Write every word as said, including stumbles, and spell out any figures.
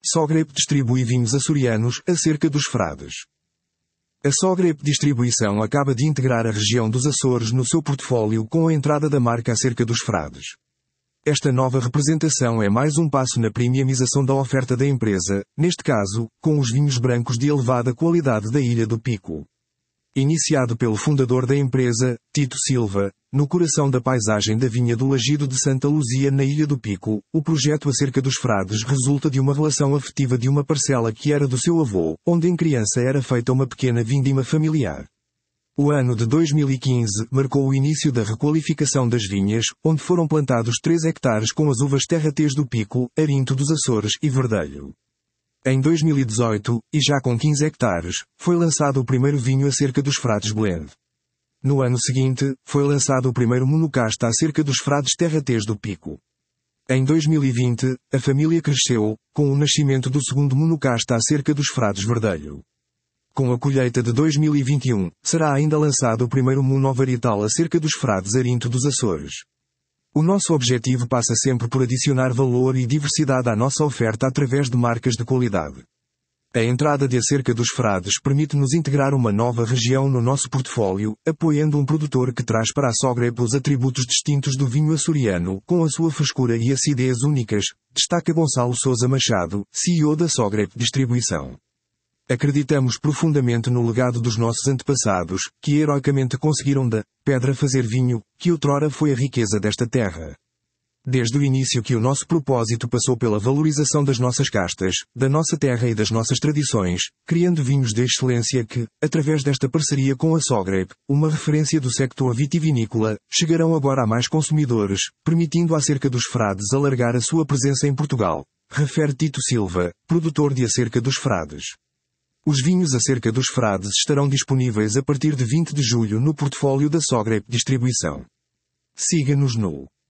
Sogrep distribui vinhos açorianos, Acerca dos Frades. A Sogrep Distribuição acaba de integrar a região dos Açores no seu portfólio com a entrada da marca Acerca dos Frades. Esta nova representação é mais um passo na premiamização da oferta da empresa, neste caso, com os vinhos brancos de elevada qualidade da Ilha do Pico. Iniciado pelo fundador da empresa, Tito Silva, no coração da paisagem da vinha do Lagido de Santa Luzia na Ilha do Pico, o projeto Acerca dos Frades resulta de uma relação afetiva de uma parcela que era do seu avô, onde em criança era feita uma pequena vindima familiar. O ano de dois mil e quinze marcou o início da requalificação das vinhas, onde foram plantados três hectares com as uvas Terra-Tez do Pico, Arinto dos Açores e Verdelho. Em dois mil e dezoito, e já com quinze hectares, foi lançado o primeiro vinho Acerca dos Frades Blend. No ano seguinte, foi lançado o primeiro monocasta Acerca dos Frades Terra-Tez do Pico. Em dois mil e vinte, a família cresceu, com o nascimento do segundo monocasta Acerca dos Frades Verdelho. Com a colheita de dois mil e vinte e um, será ainda lançado o primeiro monovarietal Acerca dos Frades Arinto dos Açores. O nosso objetivo passa sempre por adicionar valor e diversidade à nossa oferta através de marcas de qualidade. A entrada de Acerca dos Frades permite-nos integrar uma nova região no nosso portfólio, apoiando um produtor que traz para a Sogrep os atributos distintos do vinho açoriano, com a sua frescura e acidez únicas, destaca Gonçalo Sousa Machado, C E O da Sogrep Distribuição. Acreditamos profundamente no legado dos nossos antepassados, que heroicamente conseguiram da pedra fazer vinho, que outrora foi a riqueza desta terra. Desde o início que o nosso propósito passou pela valorização das nossas castas, da nossa terra e das nossas tradições, criando vinhos de excelência que, através desta parceria com a Sogrep, uma referência do sector vitivinícola, chegarão agora a mais consumidores, permitindo à Acerca dos Frades alargar a sua presença em Portugal, refere Tito Silva, produtor de Acerca dos Frades. Os vinhos Acerca dos Frades estarão disponíveis a partir de vinte de julho no portfólio da Sogrep Distribuição. Siga-nos no